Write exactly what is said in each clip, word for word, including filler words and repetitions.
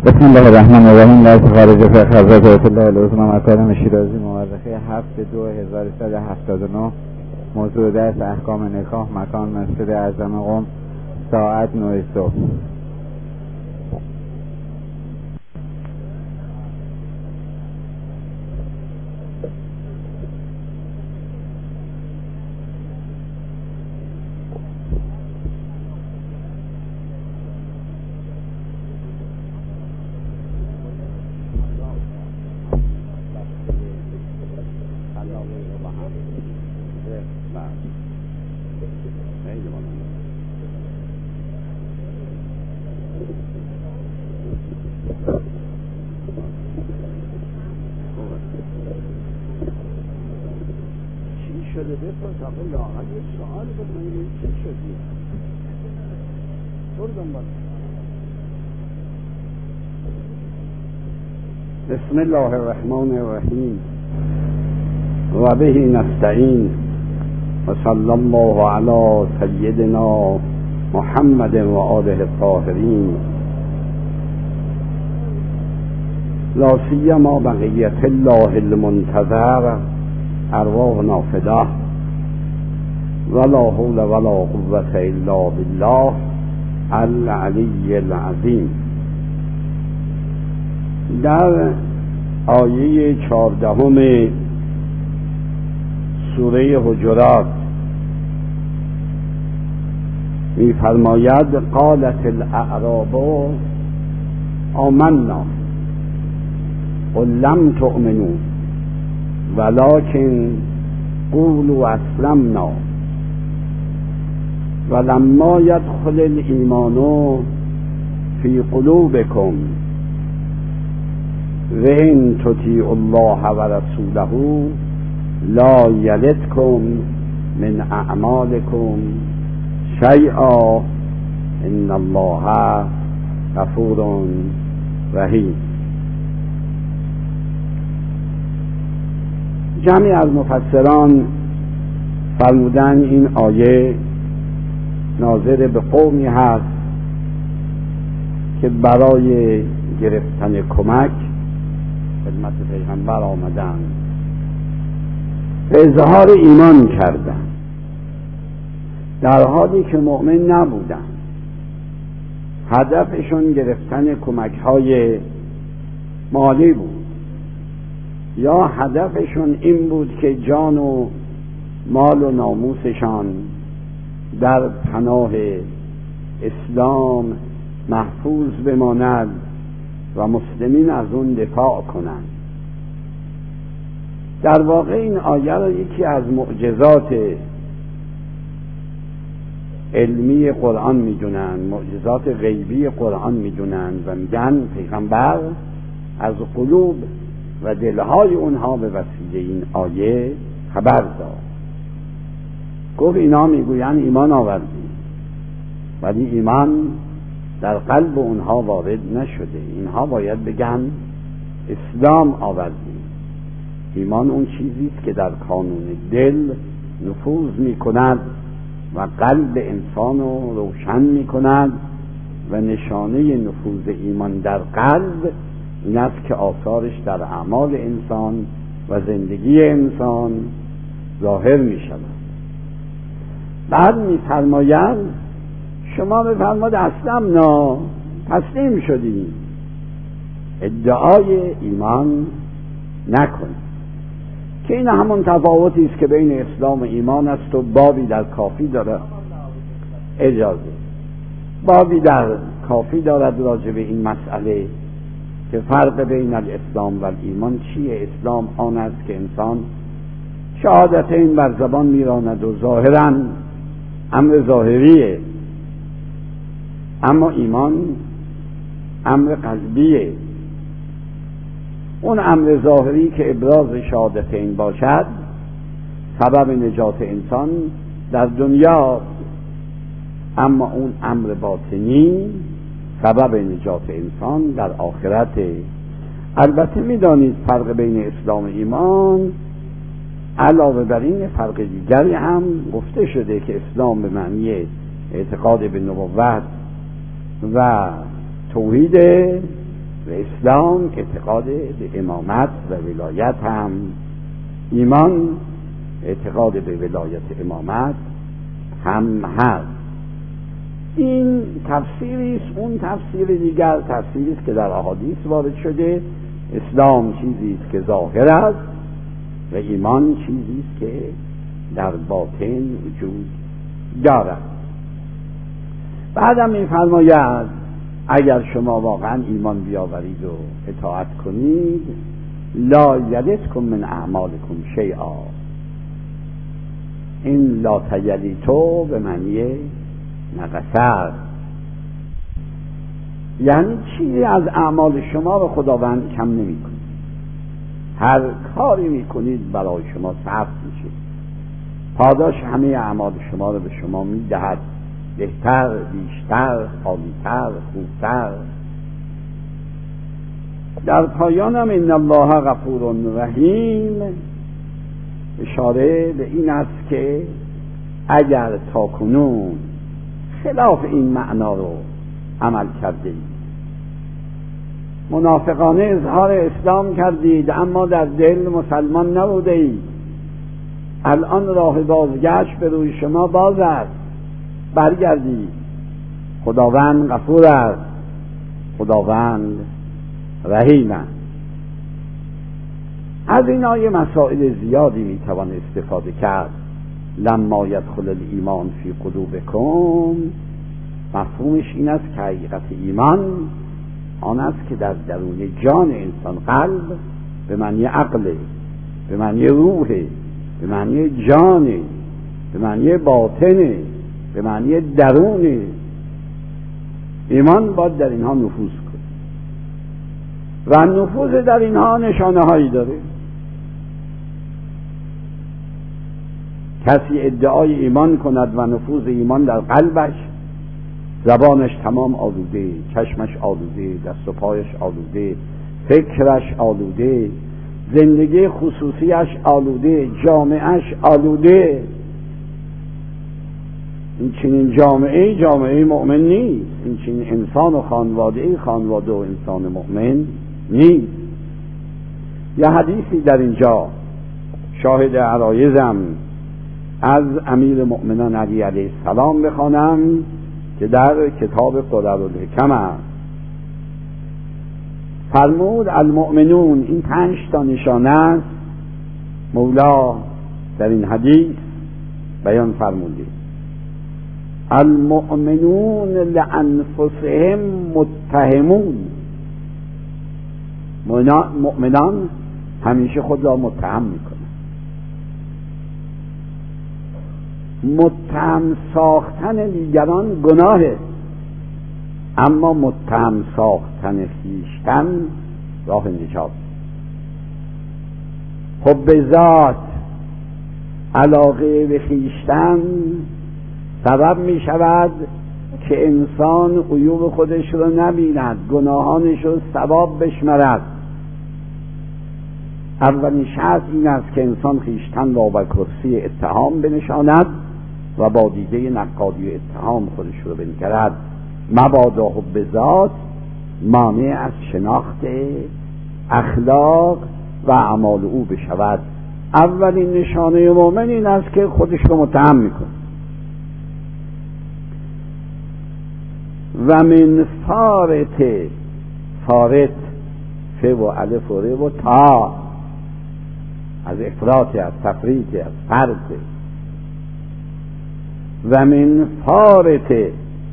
بسم الله الرحمن الرحیم. در خارج فقه حضرت آیت الله العظمی مکارم شیرازی مورخه هفت دو هزار و سیصد و هفتاد و نه. موضوع درس احکام نکاح. مکان مسجد اعظم قم. ساعت نه صبح. بسم الله الرحمن الرحیم و به نستعین و صلی الله علی سیدنا محمد و آله الطاهرین لا سیما بقیت الله المنتظر ارواحنا فداه ولا حول ولا قوة الا بالله العلی العظیم. در آیه چهاردهم سوره حجرات می‌فرماید قالت الاعراب آمنا قل لم تؤمنوا ولكن قولوا اسلمنا ولما يدخل الایمان فی قلوبکم و ان تطیعوا الله و رسوله لا یلدکم من اعمالکم شیئا ان الله غفور رحیم. جمعی از مفسران فرمودن این آیه ناظر به قومی هست که برای گرفتن کمک خدمت پیغمبر آمدن، اظهار ایمان کردن در حالی که مؤمن نبودن. هدفشون گرفتن کمک های مالی بود یا هدفشون این بود که جان و مال و ناموسشان در پناه اسلام محفوظ بماند و مسلمین از اون دفاع کنند. در واقع این آیه را یکی از معجزات علمی قرآن میدونن، معجزات غیبی قرآن میدونن و میگن پیغمبر از قلوب و دلهای اونها به وسیله این آیه خبر داد. گفت اینا میگوین ایمان آوردیم ولی ایمان در قلب اونها وارد نشده. اینها باید بگن اسلام آوردیم. ایمان اون چیزی است که در کانون دل نفوذ میکند و قلب انسان رو روشن میکند و نشانه نفوذ ایمان در قلب این است که آثارش در اعمال انسان و زندگی انسان ظاهر میشود. بعد میفرماید شما بفرماد اسلمنا، تسلیم شدیم، ادعای ایمان نکنید. که این همون تفاوتی است که بین اسلام و ایمان است و بابی در کافی داره اجازه بابی در کافی دارد راجع به این مسئله که فرق بین الاسلام و ایمان چیه. اسلام آن است که انسان شهادتین بر زبان میراند و ظاهرا امر ظاهریه، اما ایمان امر قلبیه. اون امر ظاهری که ابراز شهادتین باشد سبب نجات انسان در دنیا، اما اون امر باطنی سبب نجات انسان در آخرت. البته میدانید فرق بین اسلام و ایمان علاوه بر این فرق دیگری هم گفته شده که اسلام به معنی اعتقاد به نبوت و توحید، و اسلام اعتقاد به امامت و ولایت هم، ایمان اعتقاد به ولایت امامت هم هست. این تفسیری است. اون تفسیر دیگر تفسیری است که در احادیث وارد شده. اسلام چیزی است که ظاهر است و ایمان چیزی است که در باطن وجود دارد. بعدم می‌فرماید اگر شما واقعا ایمان بیاورید و اطاعت کنید، لا یلدکم من اعمالکم شیئا. این لا تیلیتو به معنی نقصر، یعنی چیزی از اعمال شما به خداوند کم نمی کنید. هر کاری می کنید برای شما صرف میشه، پاداش همه اعمال شما رو به شما می دهد، بهتر، بیشتر، عالیتر، خوبتر. در پایانم ان الله غفور رحیم اشاره به این است که اگر تاکنون خلاف این معنا رو عمل کردید، منافقانه اظهار اسلام کردید اما در دل مسلمان نبودید، الان راه بازگشت به روی شما باز است، برگردید. خداوند غفور است، خداوند رحیم است. از این آیه مسائل زیادی میتوان استفاده کرد. لما یدخل الایمان فی قلوبکم، مفهومش این است که حقیقت ایمان آن است که در درون جان انسان، قلب به معنی عقل، به معنی روح، به معنی جان، به معنی باطن، به معنی درون، ایمان باید در اینها نفوذ کنه و نفوذ در اینها نشانه هایی داره. کسی ادعای ایمان کند و نفوذ ایمان در قلبش، زبانش تمام آلوده، چشمش آلوده، دست و پایش آلوده، فکرش آلوده، زندگی خصوصیش آلوده، جامعهش آلوده، این چنین جامعه جامعه مؤمن نیست. این چنین انسان و خانواده خانواده و انسان مؤمن نیست. یه حدیثی در اینجا شاهد عرایزم از امیر مؤمنان علی علیه السلام بخوانم که در کتاب قررالحکم است. فرمود المؤمنون، این پنج تا نشانه است مولا در این حدیث بیان فرموده. المؤمنون لانفسهم متهمون، مؤمنان همیشه خود را متهم میکنند. متهم ساختن دیگران گناهه، اما متهم ساختن خویشتن راه نجات. حب ذات، علاقه به خویشتن سبب می شود که انسان عیوب خودش رو نبیند، گناهانش رو ثواب بشمرد. اولین شرط این است که انسان خویشتن را بر کرسی اتهام بنشاند و با دیده نقادی و اتهام خودش رو بنگرد. مبادا حب ذات مانع از شناخت اخلاق و اعمال او بشود. اولین نشانه مؤمن این است که خودش رو متهم میکنه. و من فارت، فارت ف و الف و ر و تا، از افراط، از تفریط، از فرط. و من فارت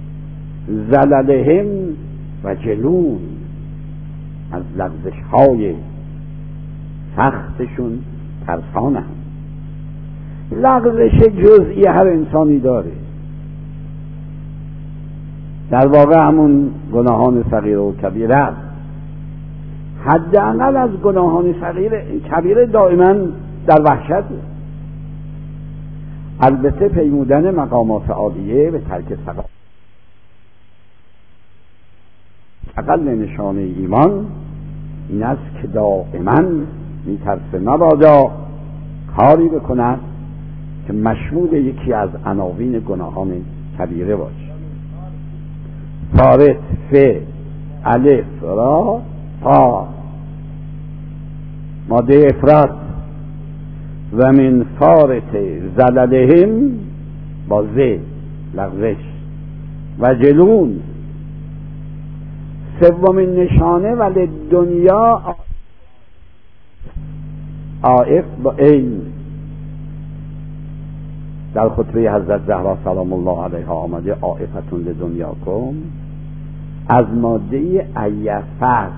زللهم و جلون، از لغزش های سختشون ترسانند. لغزش جزئی هر انسانی داره، در واقع همون گناهان صغیره و کبیره است. حداقل از گناهان صغیره، کبیره دائما در وحشت. البته پیمودن مقامات عالیه به ترک سقا. اقل نشانه ایمان این است که دائما میترسه مبادا کاری بکند که مشمول یکی از عناوین گناهان کبیره باشه. فارت ف الف را فا ماده افراد و من فارت زللهم با ز لغزش و جلون. سومین نشانه ولی دنیا عائف با این در خطبه حضرت زهرا سلام الله علیها آمده عائفتون لدنیاکم، از ماده عیفت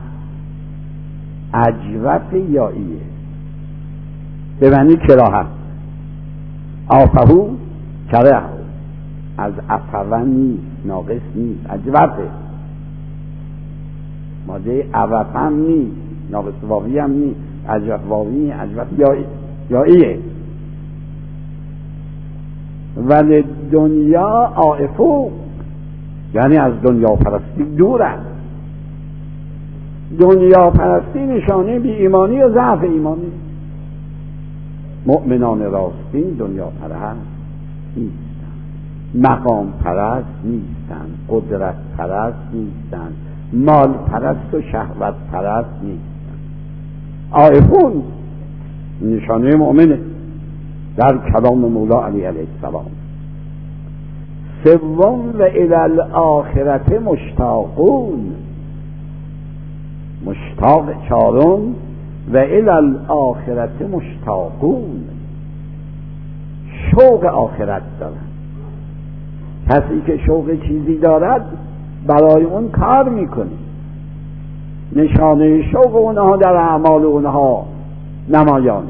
عجوت یاییه به معنی کراهت. آفهو کرهو از عفون نیست، ناقص نیست، عجوته. ماده عوفم نیست، ناقص واوی هم نیست، عجوت واوی، عجوت یاییه. ولی دنیا عائفو یعنی از دنیا پرستی دورن. دنیا پرستی نشانه بی ایمانی و ضعف ایمانی. مؤمنان راستین دنیا پرست نیستن، مقام پرست نیستن، قدرت پرست نیستن، مال پرست و شهوت پرست نیستن. عائفون نشانه مؤمنه در کلام مولا علی علیه السلام. سوم و الی الاخرت مشتاقون، مشتاق. چهارم و الی الاخرت مشتاقون، شوق آخرت دارن. کسی که شوق چیزی دارد برای اون کار میکنه. نشانه شوق اونها در اعمال اونها نمایانه.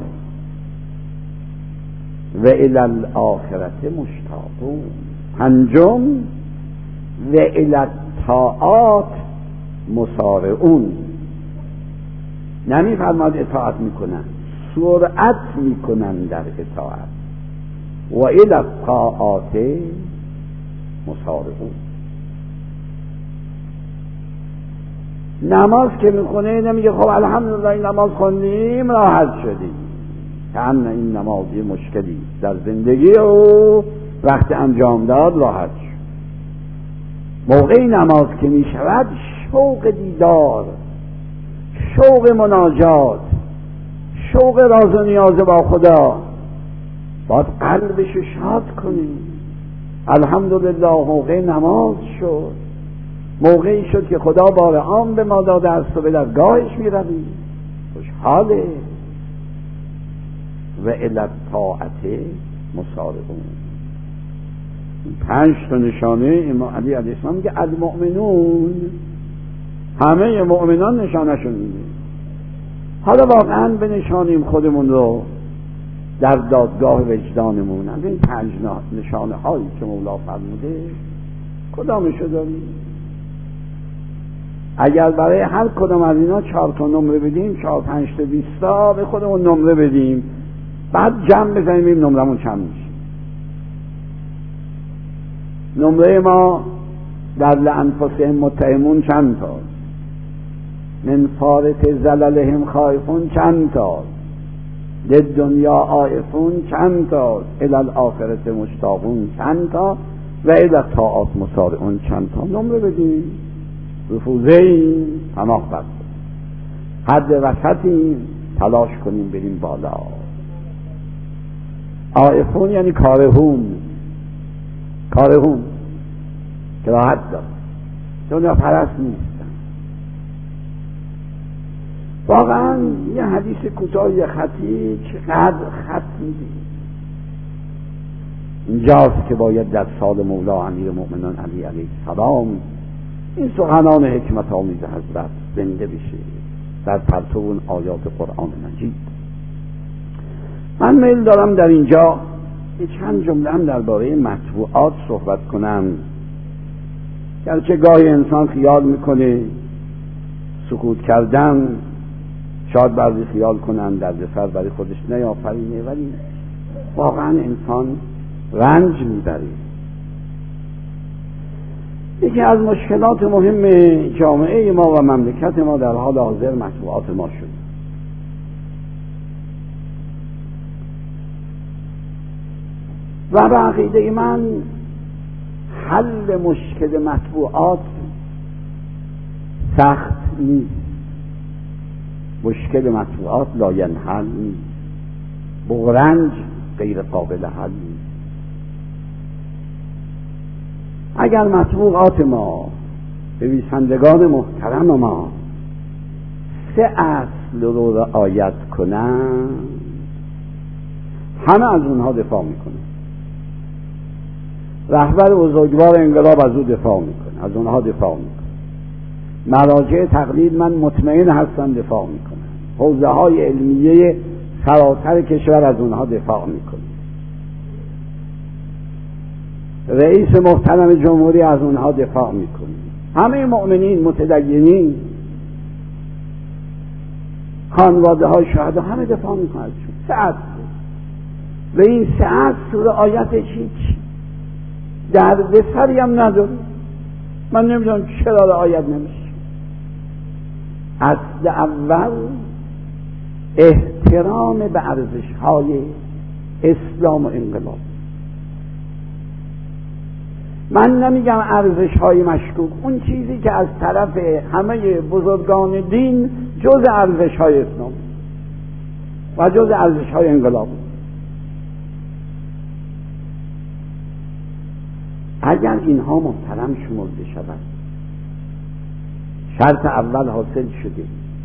و الی الاخرت مشتاقون. پنجم و الی الطاعات مسارعون، نمی‌فرماد اطاعت میکنن، سرعت میکنن در اطاعت. و الی الطاعات مسارعون. نماز که میخونه نمیگه خب الحمدلله این نماز خوندیم راحت شدیم، کأن این نماز یه مشکلی در زندگی و وقت انجام داد راحت شد. موقع نماز که میشود شوق دیدار، شوق مناجات، شوق راز و نیاز با خدا، باید قلبشو شاد کنیم. الحمدلله موقع نماز شد، موقعی شد که خدا بار عام به ما داده است و به درگاهش میرویم، خوشحاله. و الی الطاعت مسارعون. پنج تا نشانه امام علی علیه السلام میگه المؤمنون، همه مؤمنان نشانهشون میگه. حالا واقعا بنشانیم خودمون رو در دادگاه وجدانمون از این پنج نشانه هایی که مولا فرموده کدامشو داریم؟ اگر برای هر کدام از اینا چهار تا نمره بدیم، چهار پنج تا بیستا به خودمون نمره بدیم، بعد جمع بزنیم این نمرمون چند میشه. نمره ما در لانفسهم متهمون چند تا، من فارت زللهم خائفون چند تا، للدنیا عائفون چند تا، الی الاخرت مشتاقون چند تا، و الی الطاعات مسارعون چند تا. نمره بدیم، رفوزه این پناه بست، حد وسطیم، تلاش کنیم بریم بالا. عائفون یعنی کارهون، کارهون که راحت دارن، دنیا پرست نیستن. واقعا یه حدیث کوتاه یه خطی چقدر خط میدی. اینجاست که باید در سال مولا امیر مؤمنان علی علیه السلام این سخنان حکمت آمیز حضرت زنده بشه در پرتو اون آیات قرآن مجید. من میل دارم در اینجا یه چند جمله هم درباره مطبوعات صحبت کنم، گرچه گاهی انسان خیال میکنه سکوت کردن، شاید بعضی خیال کنن دردسر برای خودش نیافرینه، ولی واقعا انسان رنج میبره. یکی از مشکلات مهم جامعه ما و مملکت ما در حال حاضر مطبوعات ما شد. و به عقیده من حل مشکل مطبوعات سخت نیست. مشکل مطبوعات لاینحل نیست، بغرنج غیر قابل حل نیست. اگر مطبوعات ما، نویسندگان محترم ما، سه اصل رو رعایت کنن، همه از اونها دفاع میکنه. رهبر بزرگوار انقلاب از او دفاع میکنه، از اونها دفاع میکنه. مراجع تقلید من مطمئن هستم دفاع میکنه. حوزه های علمیه سراسر کشور از اونها دفاع میکنه. رئیس محترم جمهوری از اونها دفاع میکنه. همه مؤمنین، متدینین، خانواده های شهدا همه دفاع میکنن. سه اصل و این سه اصل رعایتش هیچ دردسری هم نداره. من نمیدونم چرا رعایت نمیشه. اصل اول احترام به ارزش های اسلام و انقلاب. من نمیگم ارزش های مشکوک، اون چیزی که از طرف همه بزرگان دین جز ارزش های اسلام و جز ارزش های انقلاب. اگر اینها محترم شمرده شود، شرط اول حاصل شده.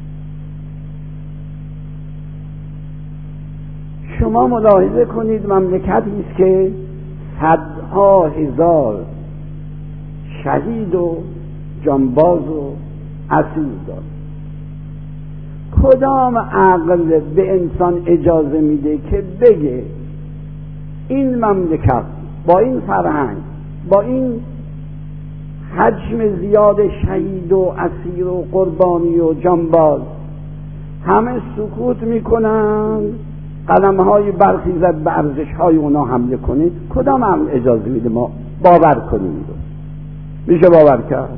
شما ملاحظه کنید مملکتی است که صدها هزار شهید و جانباز و اسیر دارد. کدام عقل به انسان اجازه میده که بگه این مملکت با این فرهنگ، با این حجم زیاد شهید و اسیر و قربانی و جانباز همه سکوت میکنن، قلم های برخیزد به ارزش های اونا حمله کنید؟ کدام عقل اجازه میده ما باور کنیم؟ میشه باور کرد؟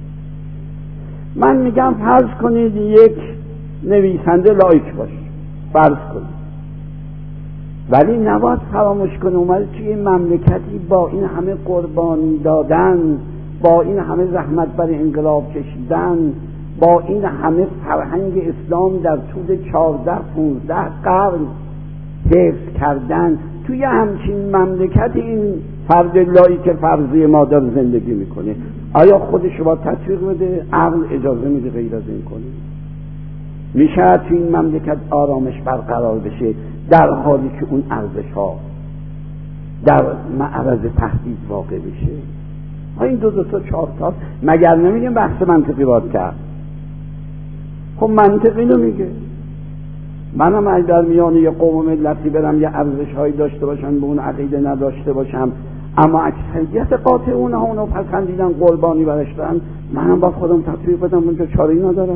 من میگم فرض کنید یک نویسنده لایک باشه، فرض کنید، ولی نباید فراموش کنه اومده توی این مملکتی با این همه قربانی دادن، با این همه زحمت برای انقلاب کشیدن، با این همه فرهنگ اسلام در طول چهارده پونزده قرن حفظ کردن، توی همچین مملکت این فرد لایک فرضی ما داره زندگی میکنه. آیا خودش رو با تطبیق بده؟ عقل اجازه میده غیر از این کنه؟ میشه توی این مملکت آرامش برقرار بشه در حالی که اون ارزش ها در معرض تهدید واقع بشه؟ ها این دو دو تا چهار تا مگر نمیگیم بحث منطقی باید کرد؟ خب منطقی رو میگه. منم اگه در میان یه قوم و ملتی برم یه ارزش هایی داشته باشن به اون عقیده نداشته باشم، اما اکثریت قاطع اونها اونو پسندیدن، قربانی برش دارن، منم با خودم تطبیق بدم، اونجا چاره‌ای ندارم.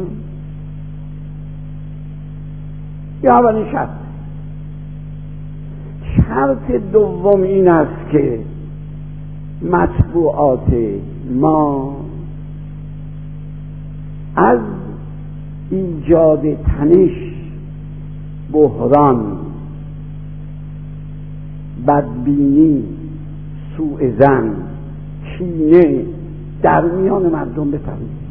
یا اولین شرط. شرط دوم این است که مطبوعات ما از ایجاد تنش، بحران، بدبینی، سوء ظن، کینه در میان مردم بپرید.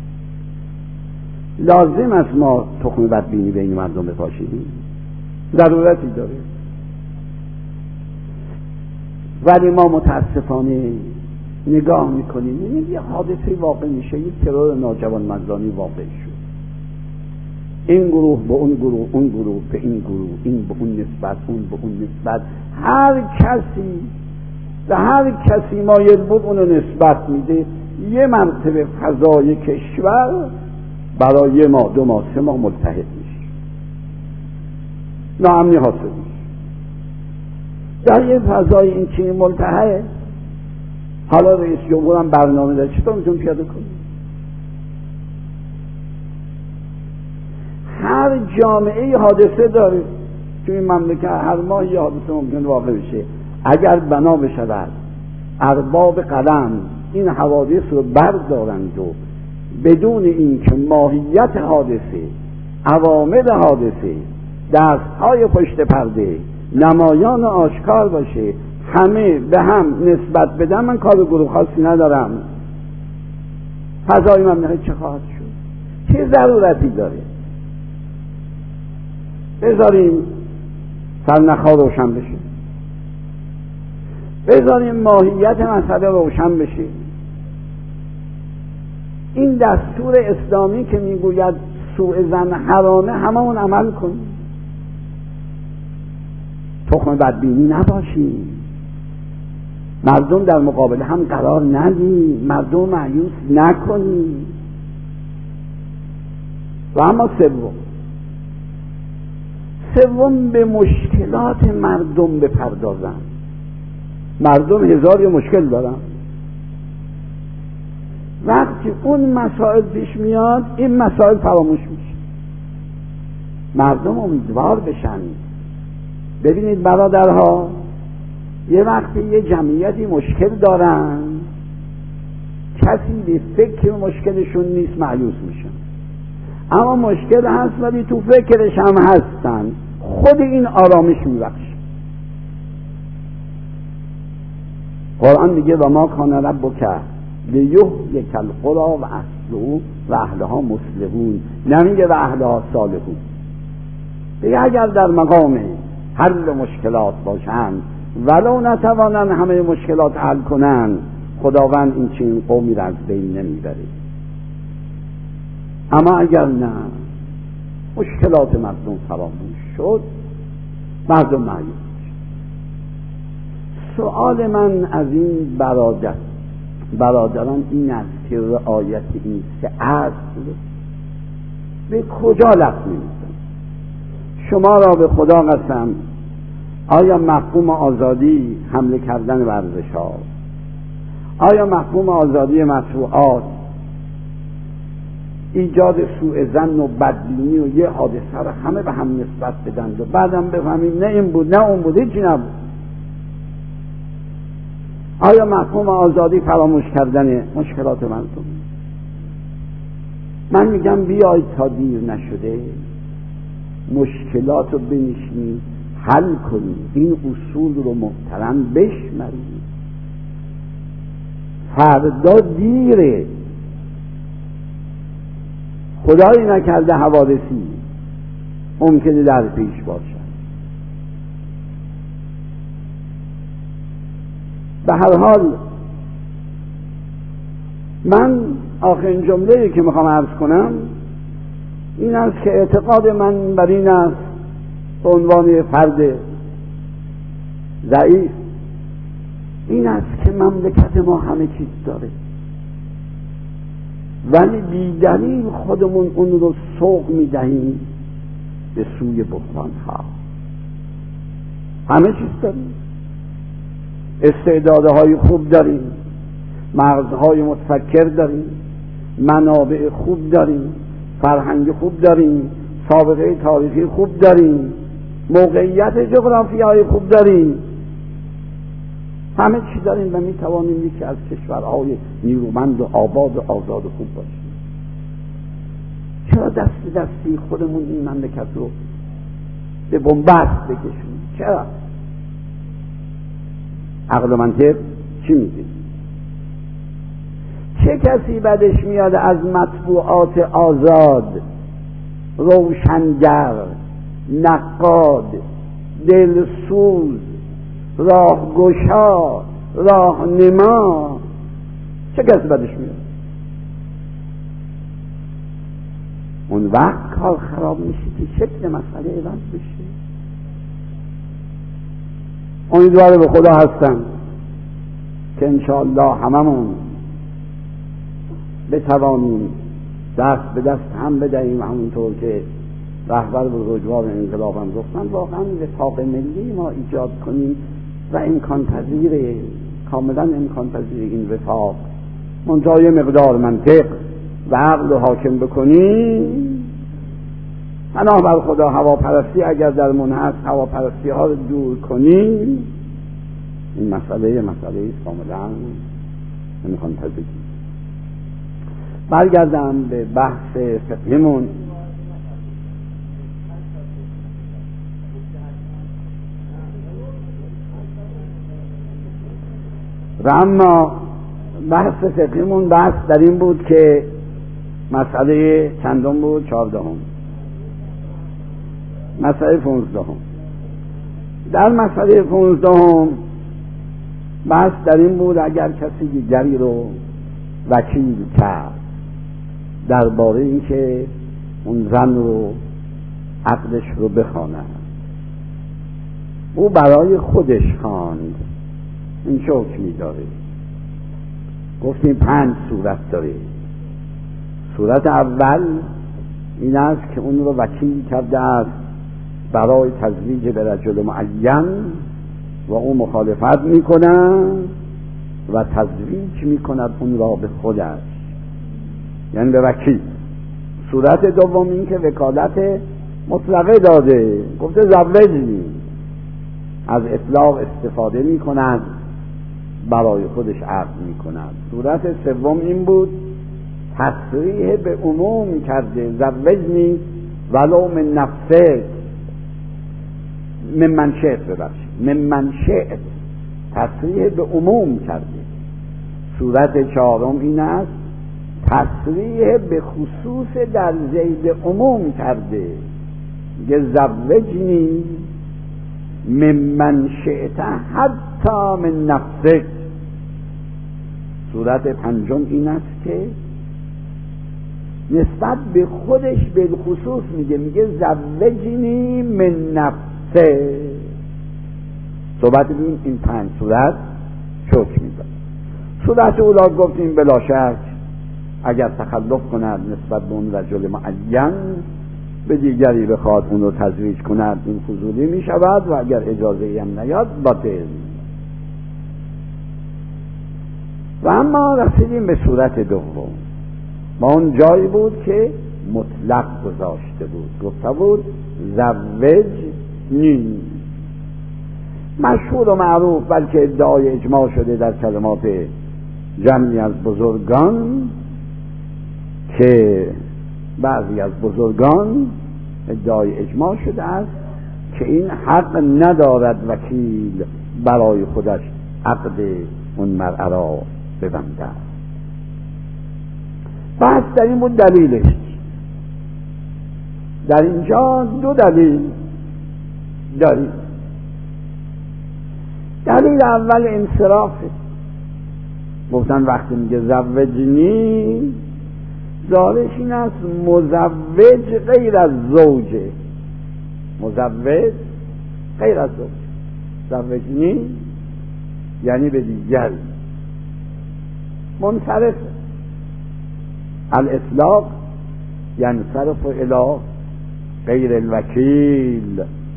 لازم است ما تخم بدبینی بین مردم بپاشیم، ضرورتی داره، ولی ما متاسفانه نگاه میکنیم این یه حادثه واقع میشه، یه ترور ناجوانمردانه واقع شد، این گروه به اون گروه، اون گروه به این گروه، این به اون نسبت، اون به اون نسبت، هر کسی و هر کسی مایل بود اونو نسبت میده. یه مرتبه فضای کشور برای ما دو ماه سه ماه ملتهب میشه، ناامنی حاصل میشه. در یه فضای این چنین ملتهب، حالا رئیس جمهور هم برنامه داره چطور میتون پیاده کنیم؟ هر جامعه حادثه داره توی این مملکت، هر ماه یه حادثه ممکن واقع بشه. اگر بنا بشود ارباب قلم این حوادث رو بردارند و بدون اینکه ماهیت حادثه، عوامل حادثه، دستهای پشت پرده نمایان و آشکار باشه، همه به هم نسبت بدن، من کار گروه خاصی ندارم، فضای مملکت چه خواهد شد؟ چه ضرورتی داره؟ بذاریم سرنخها روشن بشه، بذاریم ماهیت مسئله روشن بشه. این دستور اسلامی که میگوید سوء ظن حرامه، هممون عمل کنیم. تخم بدبینی نباشیم، مردم در مقابل هم قرار ندیم، مردم مایوس نکنیم. و اما سوم سوم به مشکلات مردم بپردازن. مردم هزار مشکل دارن، وقتی اون مسائل پیش میاد این مسائل فراموش میشه، مردم امیدوار بشن. ببینید برادرها، یه وقتی یه جمعیتی مشکل دارن، کسی به فکر مشکلشون نیست، مایوس میشن. اما مشکل هست ولی تو فکرش هم هستن، خود این آرامش میبخشه. قرآن میگه و ما کان ربک لیهلک القری و اهلها و اهلها مصلحون، نمیگه و اهلها صالحون. دیگه اگر در مقام حل مشکلات باشن ولو نتوانن همه مشکلات حل کنن، خداوند این چنین قومی را از بین نمیبره. اما اگر نه، مشکلات مردم فراموش شد، مردم مایوس شد. سؤال من از این برادر برادران این است که رعایت این سه اصل به کجا لطف می‌رسد؟ شما را به خدا قسم، آیا مفهوم آزادی حمله کردن ورزش‌ها، آیا مفهوم آزادی مشروعات ایجاد سوء ظن و بدبینی و یه حادثه را همه به هم نسبت بدن و بعدم بفهمیم نه این بود نه اون بود، هیچی نبود؟ آیا مفهوم آزادی فراموش کردن مشکلات مردم؟ من میگم بیایید تا دیر نشده مشکلات رو بنشینیم حل کنیم، این اصول رو محترم بشمریم. فردا دیره، خدایی نکرده حوادثی ممکنه در پیش باشد. به هر حال من آخرین جمله‌ای که میخوام عرض کنم این است که اعتقاد من بر این است، به عنوان فرد ضعیف، این است که مملکت ما همه چیز داره، ولی بی‌دلیل خودمون اون رو سوق میدهیم به سوی بحران ها. همه چیز داریم، استعدادهای خوب داریم، مغزهای متفکر داریم، منابع خوب داریم، فرهنگ خوب داریم، سابقه تاریخی خوب داریم، موقعیت جغرافیایی خوب داریم، همه چی داریم و می توانیم یکی از کشورهای نیرومند و آباد و آزاد خوب باشیم. چرا دست دستی خودمون این مملکت رو به بنبست بکشیم؟ چرا؟ عقل و منطق چی میگه؟ چه کسی بدش میاد از مطبوعات آزاد، روشنگر، نقاد، دلسوز، راهگشا، راهنما؟ چه کسی بدش میاد؟ اون وقت کار خراب میشه که شکل مسئله عوض بشه. امیدوار به خدا هستم که انشاءالله هممون بتوانیم دست به دست هم بدهیم، همونطور که رهبر بزرگوار انقلاب هم گفتن، واقعا وفاق ملی ما ایجاد کنیم و امکان پذیر، کاملا امکان پذیر این وفاق، منتها یه مقدار منطق و عقل رو حاکم بکنیم. پناه بر خدا، هواپرستی اگر در من هست هواپرستی ها رو دور کنیم، این مسئله مسئله کاملا امکان پذیر. برگردم به بحث فقهمون. و اما بحث فقهمون بحث در این بود که مسئله چندم بود؟ چهاردهم. مسئله پونزدهم. در مسئله پونزدهم بحث در این بود اگر کسی دیگری رو وکیل کرد درباره اینکه اون زن رو عقدش رو بخواند، او برای خودش خواند، این چه حکمی داره؟ گفتیم پنج صورت داره. صورت اول این است که اون رو وکیل کرده است برای تزویج به رجل معین و او مخالفت میکند و تزویج میکند اون را به خودش، یعنی به وکیل. صورت دوم این که وکالت مطلقه داده، گفته زوجنی، از اطلاق استفاده میکند برای خودش عقد میکند. صورت سوم این بود تصریح به عموم کرده، زوجنی ولو من نفسک، من منشأت، ببخشید من منشأت، تصریح به عموم کرده. صورت چهارم این است تصریح به خصوص در ذیل عموم کرده، که زوجنی من منشأت حتی من نفسک. صورت پنجم این است که نسبت به خودش به خصوص میگه، میگه زوجنی من نفسه. صحبت بین این پنج صورت چوک میدن. صورت اولا گفتیم بلا شک اگر تخلف کند نسبت به اون رجل معین، به دیگری بخواد اون رو تزویج کند، این فضولی می شود و اگر اجازه ای هم نیاد باطل. و اما رسیدیم به صورت دوم، با اون جایی بود که مطلق گذاشته بود، گفته بود زوج نی. مشهور و معروف بلکه ادعای اجماع شده در کلمات جمعی از بزرگان که بعضی از بزرگان ادعای اجماع شده است که این حق ندارد وکیل برای خودش عقد اون مرأة را ببنده. بحث در این بود دلیلش. در اینجا دو دلیل داریم. دلیل اول انصرافه. گفتن وقتی میگه زوجنی، ظاهرش این است مزوج غیر از زوجه، مزوج غیر از زوج. زوجنی یعنی به دیگر منصرف. الاطلاق ینصرف الی غیر الوکیل.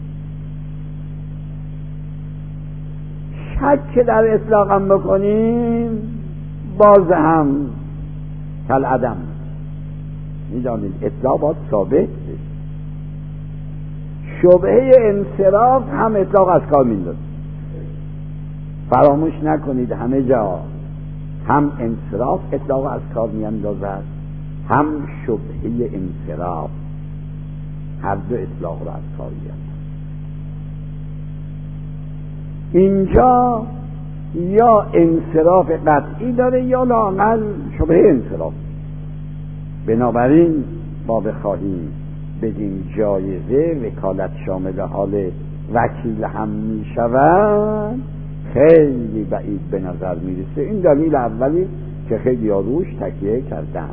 شک در اطلاق هم بکنیم باز هم کل عدم. میدانید اطلاق باید ثابت بشه. شبهه انصراف هم اطلاق از کار میندازه. فراموش نکنید همه جا هم انصراف اطلاق از کار میاندازد، هم شبهه انصراف، هر دو اطلاق را از کار میاندازد. اینجا یا انصراف قطعی داره یا لااقل شبهه انصراف. بنابراین ما بخواهیم بگیم جایزه وکالت شامل حال وکیل هم می شود، خیلی بعید به نظر میرسه. این دلیل اولی که خیلی روش تکیه کردم.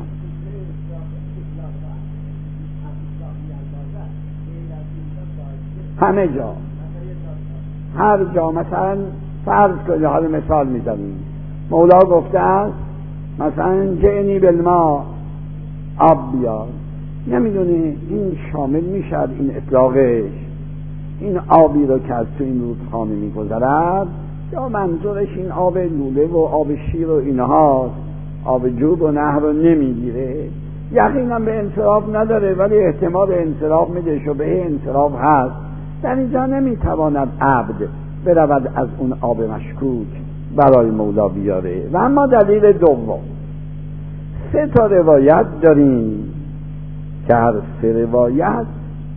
همه جا، هر جا، مثلا فرض کنید، حال مثال میزنیم، مولا گفته است مثلا جعنی بالماء، آب بیار. نمیدونه این شامل میشد این اطلاقش، این آبی رو که از تو این رودخانه میگذرد، یا منظورش این آب لوله و آب شیر و اینهاست، آب جوب و نهر رو نمیگیره. یقینا به انصراف نداره ولی احتمال انصراف میده، شبهه انصراف هست. در اینجا نمیتواند عبد برود از اون آب مشکوک برای مولا بیاره. و اما دلیل دوم، سه تا روایت داریم که هر سه روایت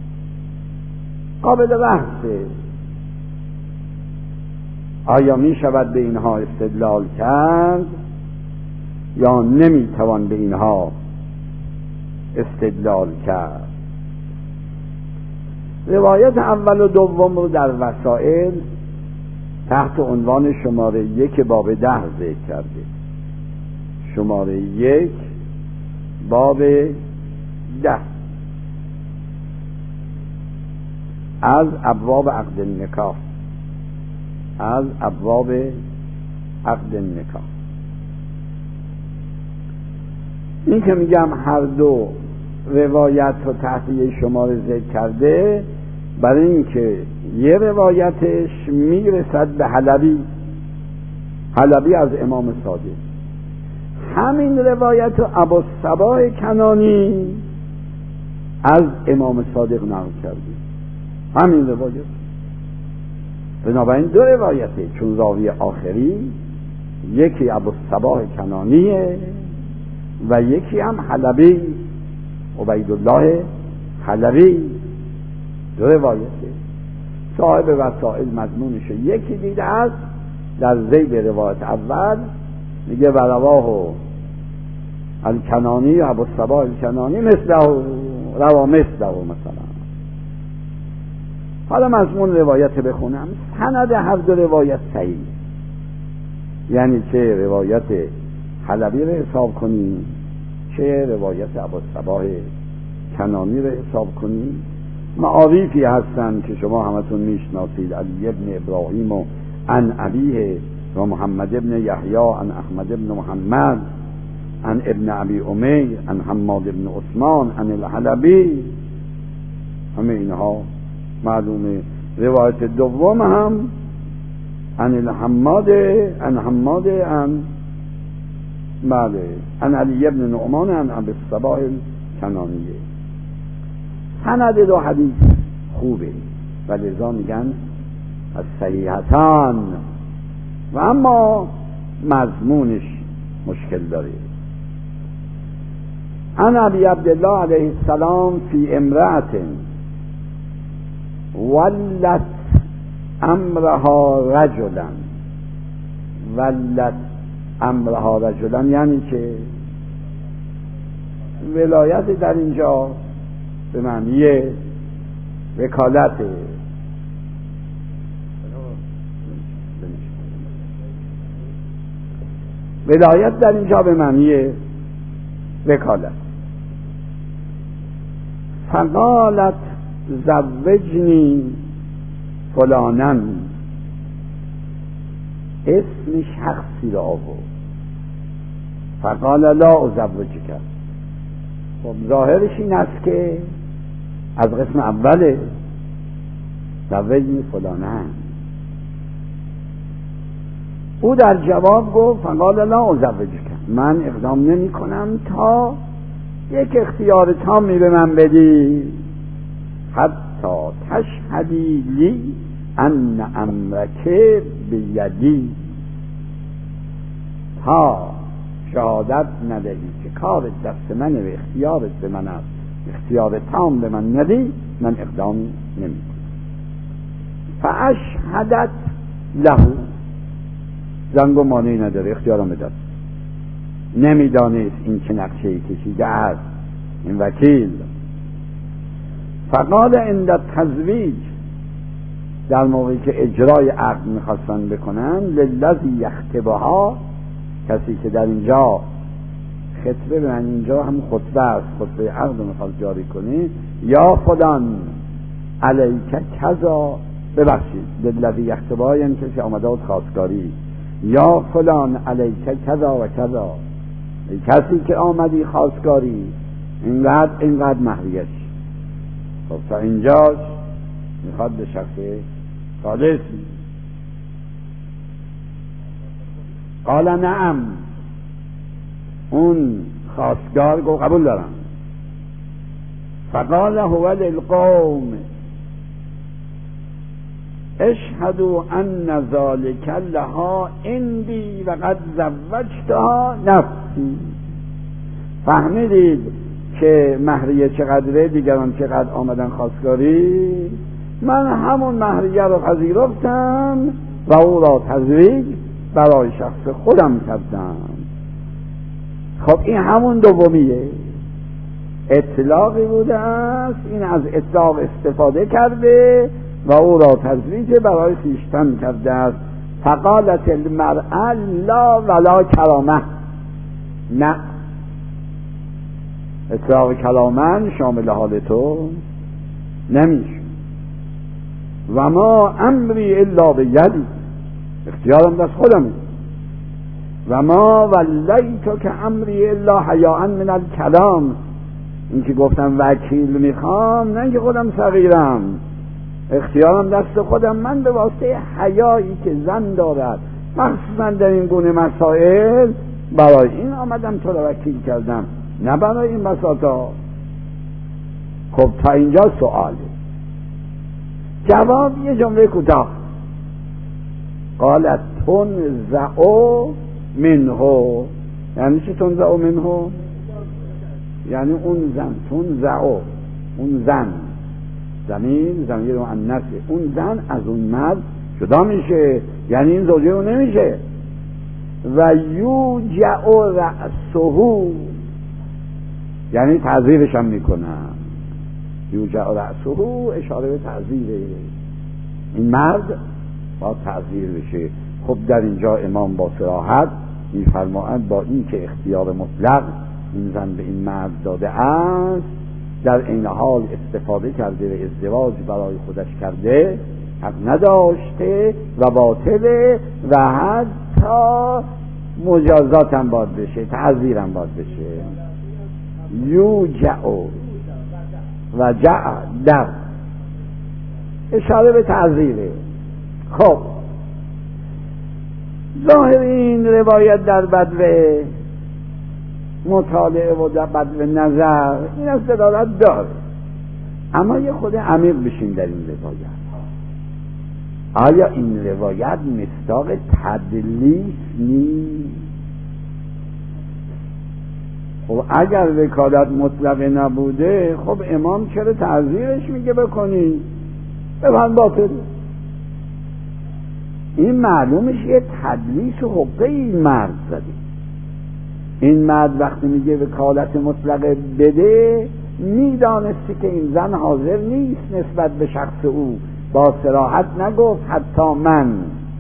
قابل بحثه. آیا می شود به اینها استدلال کرد یا نمی توان به اینها استدلال کرد؟ روایت اول و دوم رو در وسائل تحت عنوان شماره یک باب ده ذکر کرده. شماره یک باب ده از ابواب عقد النکاح، از ابواب عقد النکاح. این که میگم هر دو روایت رو تحت یک شماره ذکر کرده، برای اینکه یه روایتش میرسد به حلبی، حلبی از امام صادق. همین روایت رو ابوالصباح کنانی از امام صادق نقل کرده، همین روایت. بنابراین دو روایته، چون راوی آخری یکی ابوالصباح کنانیه و یکی هم حلبی، عبیدالله حلبی. دو روایته. صاحب وسائل مضمونش یکی دیده است در ذیل روایت اول، میگه و رواه الکنانی ابوالصباح الکنانی مثله، روا مثله مثلا. حالا مضمون روایت بخونم. سند هر دو روایت صحیح، یعنی چه روایت حلبی رو حساب کنیم چه روایت ابوالصباح کنانی رو حساب کنیم. معاریفی هستن که شما همتون میشناسید، علی ابن ابراهیم و عن ابیه و محمد ابن یحیی عن احمد ابن محمد عن ابن ابی امیر عن حماد ابن عثمان عن الحلبی. همه اینها معلومه. روایت دوم هم عن الحماد عن حماد عن بله عن علی ابن نعمان عن ابی الصباح الکنانیه. سند دو حدیث خوبه و لذا میگن از صحیحتان، و اما مضمونش مشکل داره. عن ابی عبدالله علیه السلام فی امرأة ولت امرها رجلا. ولت امرها رجلا یعنی که ولایت در اینجا به معنی وکالت. ولایت در اینجا به معنی وکالت. فقالت زوجنی فلانن، اسم شخصی را آورد. فقال لا ازوجک. خب ظاهرش این است که از قسم اوله زوجنی فلانن. او در جواب گفت فقال لا ازوجک، من اقدام نمی کنم تا یک اختیار تامی به من بدی، حتی تشهدی لی ان امرک بیدی، تا شهادت ندهی که کارت دست من و اختیارت به من است، اختیار تام به من ندی، من اقدام نمی کنم. فاشهدت له، زنگ و مانعی نداره، اختیارم بدست. نمیدانست این چه نقشه‌ای کشیده است این وکیل. فقال عند التزویج، در موقعی که اجرای عقد میخواستن بکنن، للذی یخطبها، کسی که در اینجا خطبه، به من اینجا هم خطبه است، خطبه عقد میخواد جاری کنی، یا فلان علیک کذا، ببخشید للذی یخطبها یعنی کسی آمده بود خواستگاری، یا فلان علیک کذا و کذا، کسی که آمدی خواستگاری اینقدر اینقدر مهریه‌اش. خب تا اینجاش میخواد به شخص خالص. قال نعم، اون خواستگار گفت قبول دارم. فقال هو للقوم اشهدوا ان ذلك لها عندي وقد زوجتها نفسی. فهمیدید که مهریه چقدره، دیگران چقدر آمدن خواستگاری، من همون مهریه رو پذیرفتم و او را تزویج برای شخص خودم کردم. خب این همون دومیه. اطلاقی بوده است، این از اطلاق استفاده کرده و او را تزویج برای خویشتن کرده است. فقالت المرأة لا ولا کرامه، نه اطلاق کلامن شامل حال تو نمیشه. و ما امری الا بیدی، اختیارم دست خودمه. و ما ولیتو که امری الا حیاء من الکلام، این که گفتم وکیل میخوام، نه که خودم صغیرم، اختیارم دست خودم، من به واسطه حیایی که زن دارد مخصوصا در این گونه مسائل برای این آمدم تو را وکیل کردم، نه برای این بساطا. خب تا اینجا سواله. جواب یه جمله کوتاه. قالت تنزعو منه، یعنی چی تنزعو منه؟ یعنی اون زن، تنزعو، اون زن، زمین زمین مؤنث، اون زن از اون مرد جدا میشه، یعنی این زوجه اون نمیشه. و یوجع رأسه، یعنی تعذیرش هم میکنم. یوجع رأسه اشاره به تعذیره، این مرد با تعذیر بشه. خب در اینجا امام با صراحت میفرماید با این که اختیار مطلق این زن به این مرد داده است، در این حال استفاده کرده و ازدواج برای خودش کرده، حق نداشته و باطله و حتی مجازات هم باید بشه، تعذیر هم باید بشه. یوجع و جع در اشاره به تعذیره. خب ظاهر این روایت در بدو مطالعه و در بدو نظر این از دلالت داره، اما یه خود عمیق بشین در این روایت. آیا این روایت مصداق تدلیس نیست؟ خب اگر وکالت مطلقه نبوده، خب امام چرا تعذیرش میگه بکنی؟ بفهم باطل. این معلومش یه تدلیس و حقه این مرد زده. این مرد وقتی میگه وکالت مطلقه بده، میدانستی که این زن حاضر نیست نسبت به شخص او، با صراحت نگفت حتی من،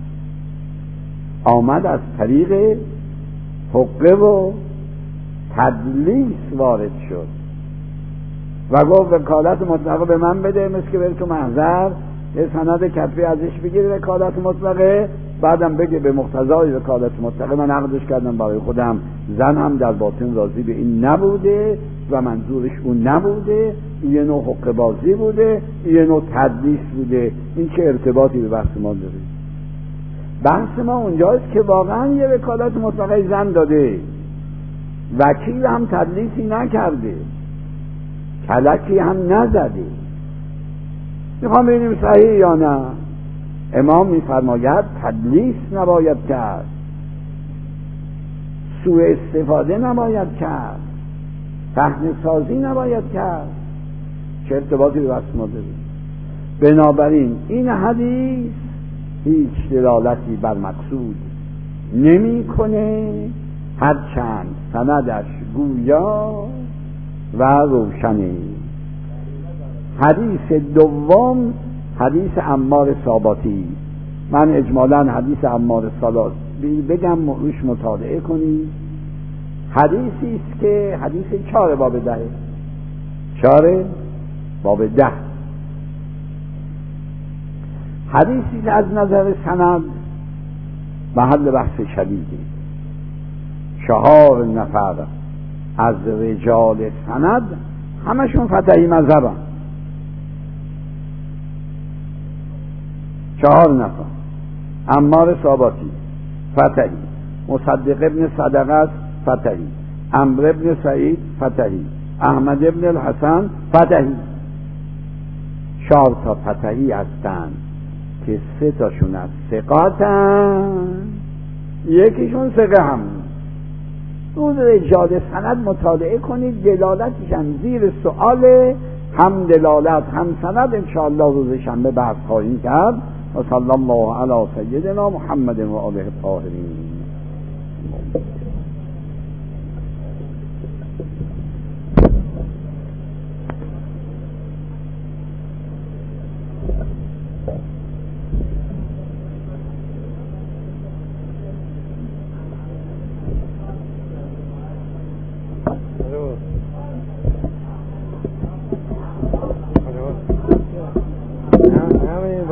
آمد از طریق حقه و تدلیس وارد شد و گفت وکالت مطلقه به من بده، مثل که بری تو محضر یه سند کتبی ازش بگیری وکالت مطلقه، بعدم بگه به مقتضای وکالت مطلقه من عقدش کردم برای خودم، زن هم در باطن راضی به این نبوده و منظورش اون نبوده، یه نوع حقه بازی بوده، یه نوع تدلیس بوده. این چه ارتباطی به بحث ما داره؟ بحث ما اونجاست که واقعا یه وکالت مطلقه زن داده، وکیل هم تدلیسی نکرده، کلکی هم نزده. میخوام ببینیم صحیح یا نه. امام میفرماید تدلیس نباید کرد، سوء استفاده نباید کرد، صحنه سازی نباید کرد. چه ارتباطی به بحث ما داره؟ بنابراین این حدیث هیچ دلالتی بر مقصود نمیکنه، هرچند سندش گویا و روشنه. حدیث دوم حدیث عمار ساباتی. من اجمالا حدیث عمار ساباتی بگم روش مطالعه کنید. حدیثی است که حدیث چهار باب ده، چهار باب ده حدیثی که از نظر سند محل بحث شدیده. چهار نفر از رجال سند همشون فتحی مذهبن، چهار نفر: عمار ساباتی فتحی، مصدق ابن صدقه فتحی، عمرو ابن سعید فتحی، احمد ابن الحسن فتحی. چهار تا فتحی هستند که سه تاشون از ثقاتن، یکیشون ثقه هم. روز رجال سند مطالعه کنید، دلالتش هم زیر سؤال، هم دلالت هم سند انشاءالله روز شنبه بحث خواهیم کرد. و صلی الله علی سیدنا محمد و آله الطاهرین.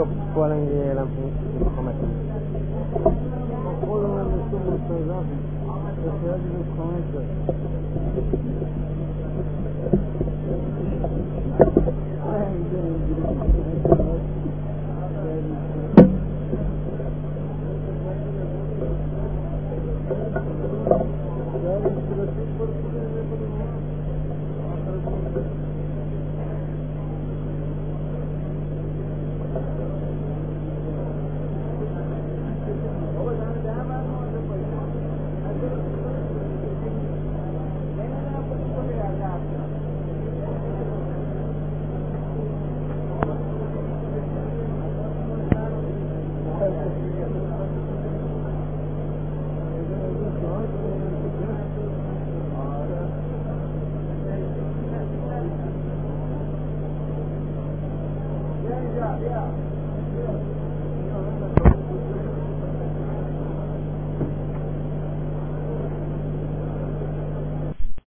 yok bu alanga e'lon qilmoqman. Qo'limda shu mustaqil. Ehtiyoj ko'mak.